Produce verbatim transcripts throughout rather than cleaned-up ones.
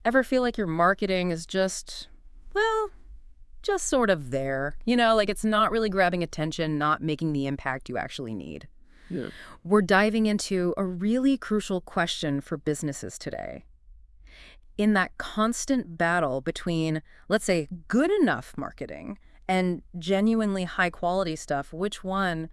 Ever feel like your marketing is just, well, just sort of there? You know, like it's not really grabbing attention, not making the impact you actually need. Yeah. We're diving into a really crucial question for businesses today. In that constant battle between, let's say, good enough marketing and genuinely high quality stuff, which one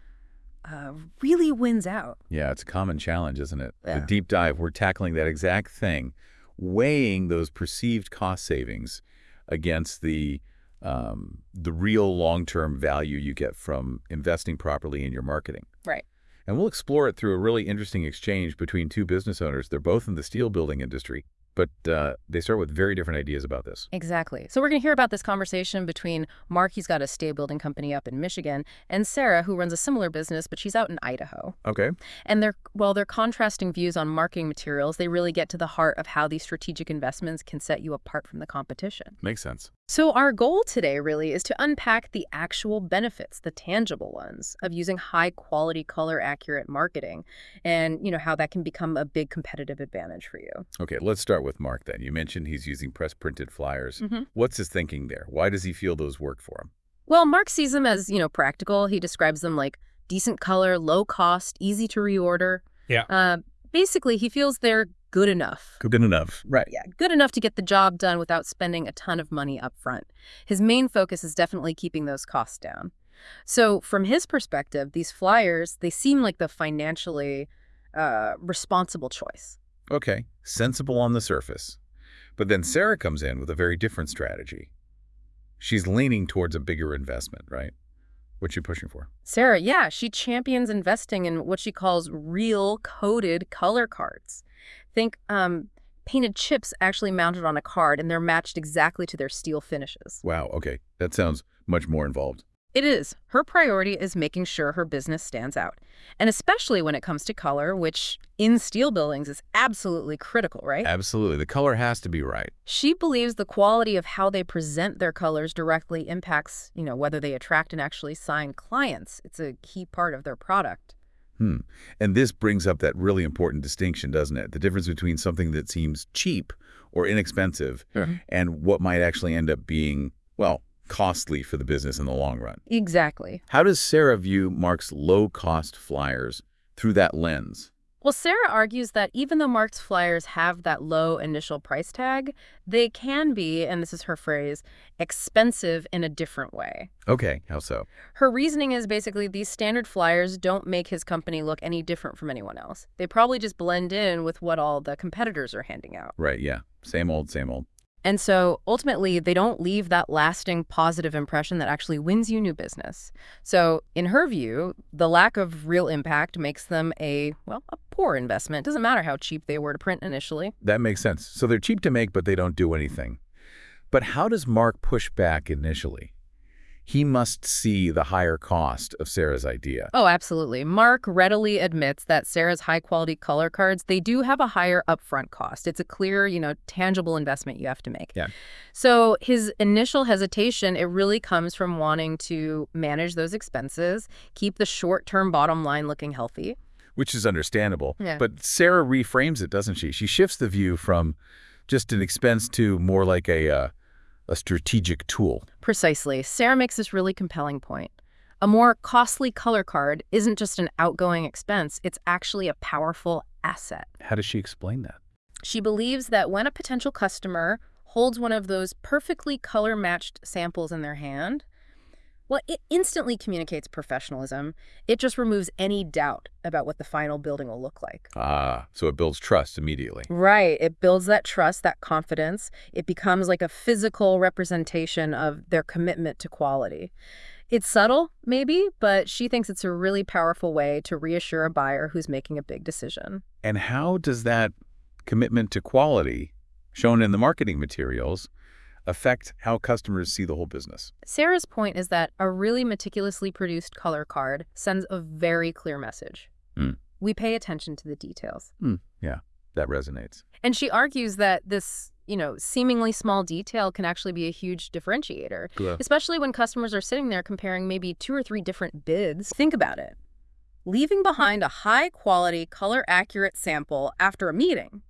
uh, really wins out? Yeah, it's a common challenge, isn't it? The Yeah. deep dive, we're tackling that exact thing, weighing those perceived cost savings against the um, the real long-term value you get from investing properly in your marketing. Right. And we'll explore it through a really interesting exchange between two business owners. They're both in the steel building industry, but uh, they start with very different ideas about this. Exactly. So we're going to hear about this conversation between Mark, he's got a steel building company up in Michigan, and Sarah, who runs a similar business, but she's out in Idaho. Okay. And they're, well, they're contrasting views on marketing materials. They really get to the heart of how these strategic investments can set you apart from the competition. Makes sense. So our goal today really is to unpack the actual benefits, the tangible ones, of using high-quality, color-accurate marketing and, you know, how that can become a big competitive advantage for you. Okay, let's start with Mark then. You mentioned he's using press-printed flyers. Mm-hmm. What's his thinking there? Why does he feel those work for him? Well, Mark sees them as, you know, practical. He describes them like decent color, low cost, easy to reorder. Yeah. Uh, basically, he feels they're good enough. Good enough. Right. Yeah, good enough to get the job done without spending a ton of money up front. His main focus is definitely keeping those costs down. So from his perspective, these flyers, they seem like the financially uh, responsible choice. Okay, sensible on the surface. But then Sarah comes in with a very different strategy. She's leaning towards a bigger investment, right? What's she pushing for? Sarah, yeah, she champions investing in what she calls real coded color cards. Think um, painted chips actually mounted on a card, and they're matched exactly to their steel finishes. Wow, okay. That sounds much more involved. It is. Her priority is making sure her business stands out. And especially when it comes to color, which in steel buildings is absolutely critical, right? Absolutely. The color has to be right. She believes the quality of how they present their colors directly impacts, you know, whether they attract and actually sign clients. It's a key part of their product. Hmm. And this brings up that really important distinction, doesn't it? The difference between something that seems cheap or inexpensive Mm-hmm. and what might actually end up being, well, costly for the business in the long run. Exactly. How does Sarah view Mark's low-cost flyers through that lens? Well, Sarah argues that even though Mark's flyers have that low initial price tag, they can be, and this is her phrase, expensive in a different way. Okay, how so? Her reasoning is basically these standard flyers don't make his company look any different from anyone else. They probably just blend in with what all the competitors are handing out. Right, yeah. Same old, same old. And so ultimately, they don't leave that lasting positive impression that actually wins you new business. So in her view, the lack of real impact makes them a, well, a poor investment. Doesn't matter how cheap they were to print initially. That makes sense. So they're cheap to make, but they don't do anything. But how does Mark push back initially? He must see the higher cost of Sarah's idea. Oh, absolutely. Mark readily admits that Sarah's high-quality color cards, they do have a higher upfront cost. It's a clear, you know, tangible investment you have to make. Yeah. So his initial hesitation, it really comes from wanting to manage those expenses, keep the short-term bottom line looking healthy. Which is understandable. Yeah. But Sarah reframes it, doesn't she? She shifts the view from just an expense to more like a, uh, a strategic tool. Precisely. Sarah makes this really compelling point. A more costly color card isn't just an outgoing expense, it's actually a powerful asset. How does she explain that? She believes that when a potential customer holds one of those perfectly color-matched samples in their hand, well, it instantly communicates professionalism. It just removes any doubt about what the final building will look like. Ah, so it builds trust immediately. Right. It builds that trust, that confidence. It becomes like a physical representation of their commitment to quality. It's subtle, maybe, but she thinks it's a really powerful way to reassure a buyer who's making a big decision. And how does that commitment to quality, shown in the marketing materials, affect how customers see the whole business? Sarah's point is that a really meticulously produced color card sends a very clear message. Mm. We pay attention to the details. Mm. Yeah, that resonates. And she argues that this, you know, seemingly small detail can actually be a huge differentiator, Yeah. especially when customers are sitting there comparing maybe two or three different bids. Think about it. Leaving behind a high-quality, color-accurate sample after a meeting,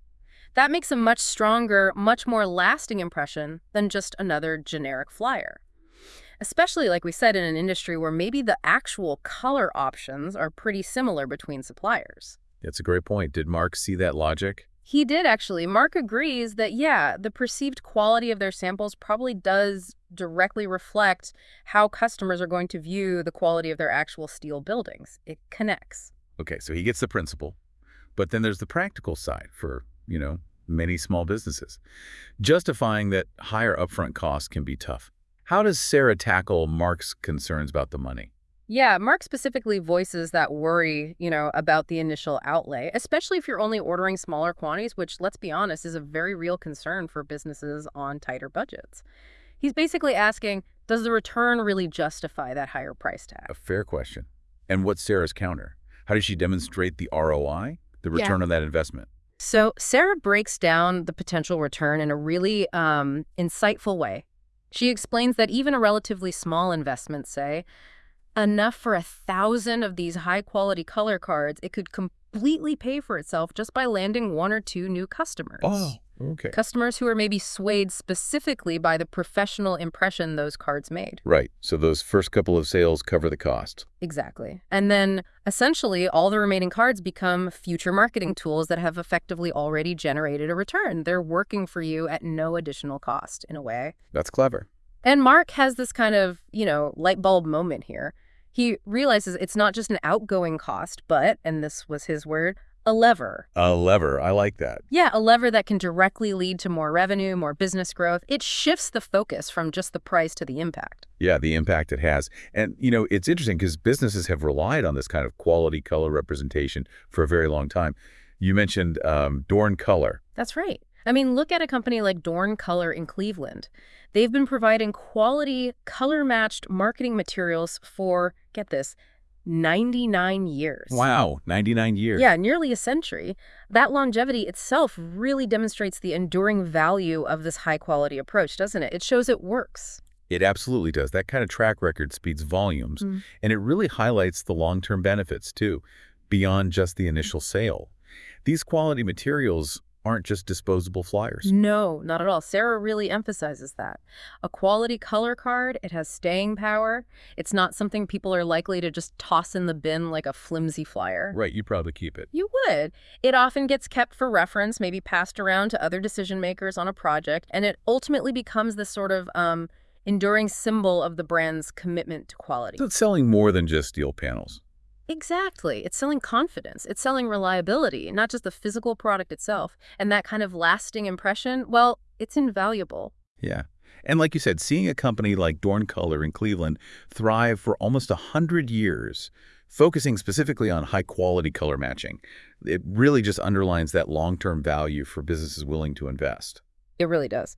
That makes a much stronger, much more lasting impression than just another generic flyer. Especially, like we said, in an industry where maybe the actual color options are pretty similar between suppliers. That's a great point. Did Mark see that logic? He did, actually. Mark agrees that, yeah, the perceived quality of their samples probably does directly reflect how customers are going to view the quality of their actual steel buildings. It connects. Okay, so he gets the principle, but then there's the practical side for, you know, many small businesses. Justifying that higher upfront costs can be tough. How does Sarah tackle Mark's concerns about the money? Yeah, Mark specifically voices that worry, you know, about the initial outlay, especially if you're only ordering smaller quantities, which, let's be honest, is a very real concern for businesses on tighter budgets. He's basically asking, does the return really justify that higher price tag? A fair question. And what's Sarah's counter? How does she demonstrate the R O I, the return Yeah. on that investment? So Sarah breaks down the potential return in a really um, insightful way. She explains that even a relatively small investment, say, enough for a thousand of these high-quality color cards, it could completely pay for itself just by landing one or two new customers. okay. Customers who are maybe swayed specifically by the professional impression those cards made. Right. So those first couple of sales cover the cost. Exactly. And then, essentially, all the remaining cards become future marketing tools that have effectively already generated a return. They're working for you at no additional cost, in a way. That's clever. And Mark has this kind of, you know, light bulb moment here. He realizes it's not just an outgoing cost, but, and this was his word, a lever. A lever. I like that. Yeah, a lever that can directly lead to more revenue, more business growth. It shifts the focus from just the price to the impact. Yeah, the impact it has. And, you know, it's interesting because businesses have relied on this kind of quality color representation for a very long time. You mentioned um, Dorn Color. That's right. I mean, look at a company like Dorn Color in Cleveland. They've been providing quality, color-matched marketing materials for, get this, ninety-nine years. Wow, ninety-nine years. Yeah, nearly a century. That longevity itself really demonstrates the enduring value of this high-quality approach, doesn't it? It shows it works. It absolutely does. That kind of track record speaks volumes, Mm. and it really highlights the long-term benefits, too, beyond just the initial sale. These quality materials aren't just disposable flyers. No, not at all. Sarah really emphasizes that. A quality color card, it has staying power. It's not something people are likely to just toss in the bin like a flimsy flyer. Right, you'd probably keep it. You would. It often gets kept for reference, maybe passed around to other decision makers on a project, and it ultimately becomes this sort of um, enduring symbol of the brand's commitment to quality. So it's selling more than just steel panels. Exactly. It's selling confidence. It's selling reliability, not just the physical product itself. And that kind of lasting impression, well, it's invaluable. Yeah. And like you said, seeing a company like Dorn Color in Cleveland thrive for almost one hundred years, focusing specifically on high-quality color matching, it really just underlines that long-term value for businesses willing to invest. It really does.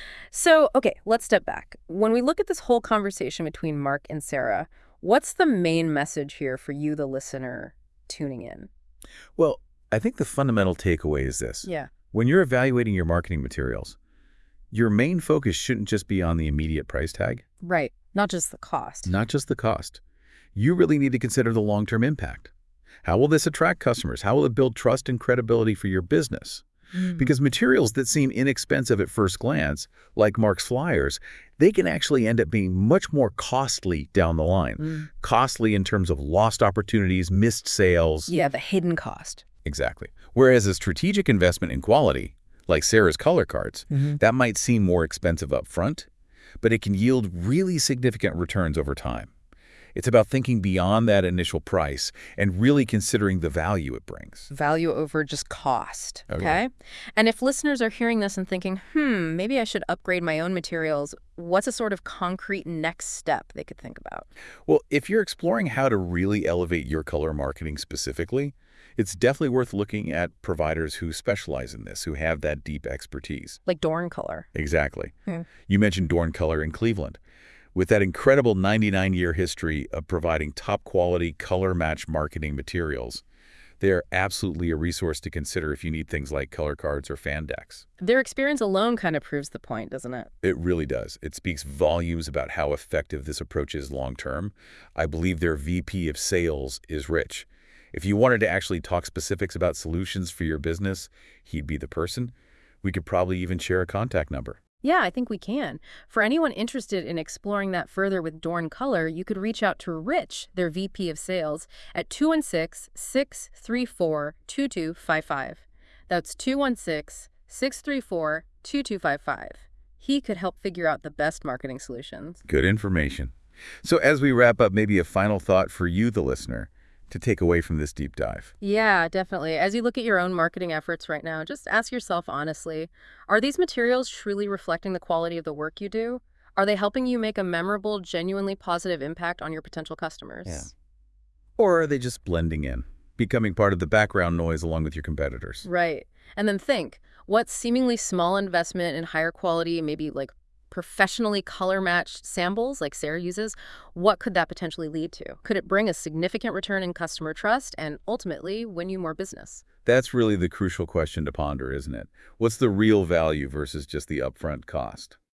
So, okay, let's step back. When we look at this whole conversation between Mark and Sarah, what's the main message here for you, the listener, tuning in? Well, I think the fundamental takeaway is this. Yeah. When you're evaluating your marketing materials, your main focus shouldn't just be on the immediate price tag, Right. Not just the cost. not just the cost. You really need to consider the long-term impact. How will this attract customers? How will it build trust and credibility for your business? Mm. Because materials that seem inexpensive at first glance, like Mark's flyers, they can actually end up being much more costly down the line. Mm. Costly in terms of lost opportunities, missed sales. Yeah, the hidden cost. Exactly. Whereas a strategic investment in quality, like Sarah's color cards, Mm-hmm. that might seem more expensive up front, but it can yield really significant returns over time. It's about thinking beyond that initial price and really considering the value it brings. Value over just cost, Okay. okay? And if listeners are hearing this and thinking, hmm, maybe I should upgrade my own materials, what's a sort of concrete next step they could think about? Well, if you're exploring how to really elevate your color marketing specifically, it's definitely worth looking at providers who specialize in this, who have that deep expertise. Like Dorn Color. Exactly. Hmm. You mentioned Dorn Color in Cleveland. With that incredible ninety-nine year history of providing top-quality color-match marketing materials, they're absolutely a resource to consider if you need things like color cards or fan decks. Their experience alone kind of proves the point, doesn't it? It really does. It speaks volumes about how effective this approach is long-term. I believe their V P of sales is Rich. If you wanted to actually talk specifics about solutions for your business, he'd be the person. We could probably even share a contact number. Yeah, I think we can. For anyone interested in exploring that further with Dorn Color, you could reach out to Rich, their V P of Sales, at two one six, six three four, two two five five. That's two one six, six three four, two two five five. He could help figure out the best marketing solutions. Good information. So as we wrap up, maybe a final thought for you, the listener, to take away from this deep dive. Yeah, definitely. As you look at your own marketing efforts right now, just ask yourself honestly, are these materials truly reflecting the quality of the work you do? Are they helping you make a memorable, genuinely positive impact on your potential customers? Yeah. Or are they just blending in, becoming part of the background noise along with your competitors? Right. And then think, what seemingly small investment in higher quality, maybe like professionally color-matched samples like Sarah uses, what could that potentially lead to? Could it bring a significant return in customer trust and ultimately win you more business? That's really the crucial question to ponder, isn't it? What's the real value versus just the upfront cost?